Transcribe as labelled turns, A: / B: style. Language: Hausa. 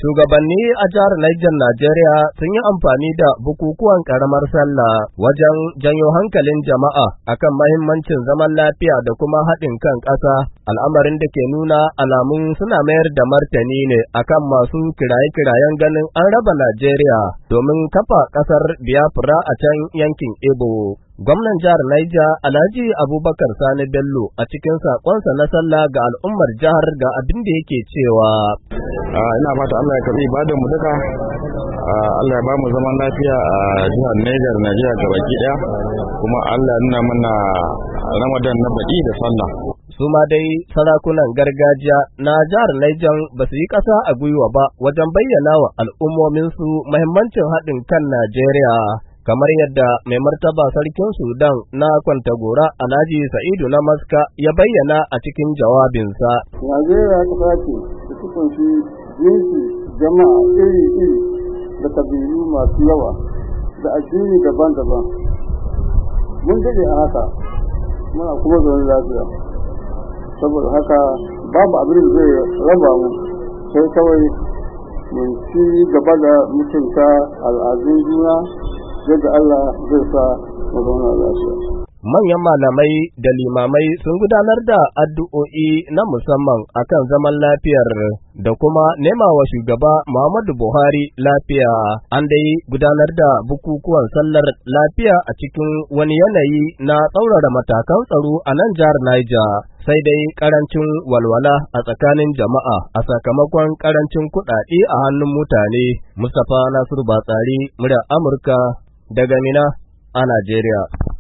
A: Shugabanni a jihar Niger Najeriya sun yi amfani da bukukuwan ƙaramar sallah wajen janyo hankalin jama'a akan mahimmancin zaman lafiya da kuma haɗin kan ƙasa, al'amarin da ke nuna alamun suna mayar da martani ne akan masu kiraye-kirayen ganin an raba Najeriya domin kafa ƙasar Biafra a can yankin Igbo. Gwamnan jihar Niger Alhaji Abubakar Sani Bello a cikin saƙonsa na sallah ga al'ummar jihar ga abin da yake cewa.
B: Ina fata Allah ya karbi ibadan mu duka. Allah ya ba mu zaman lafiya a jihar Niger Najeriya gabaki daya, kuma Allah ya nuna mana Ramadan na baɗi da sallah.
A: Su ma dai sarakunan gargajiya na jihar Niger ba su yi ƙasa a gwiwa ba wajen bayyana wa al'ummominsu muhimmancin haɗin kan Najeriya. Kamar yadda mai martaba sarkin Sudan na Kwantagora Alhaji Sa'idu na Maska ya bayyana a cikin jawabinsa.
C: Najeriya ƙasa ce da su kunshi jinsi jama'a iri-iri da kabilu masu yawa da addini daban-daban. Mun daɗe a haka, muna kuma zaune lafiya. Saboda haka babu abin da zai raba mu sai kawai mun ci gaba da mutunta al'adun juna yadda Allah zai sa mu zauna lafiya.
A: Manyan malamai da limamai sun gudanar da addu'o'i na musamman akan zaman lafiyar da kuma nema wa shugaba Muhammadu Buhari lafiya. An dai gudanar da bukukuwan sallar lafiya a cikin wani yanayi na tsaurara matakan tsaro a nan jihar Niger. Sai dai karancin walwala a tsakanin jama'a a sakamakon karancin kuɗaɗe a hannun mutane. Mustapha Nasiru Batsari, muryar Amurka daga Mina a Najeriya.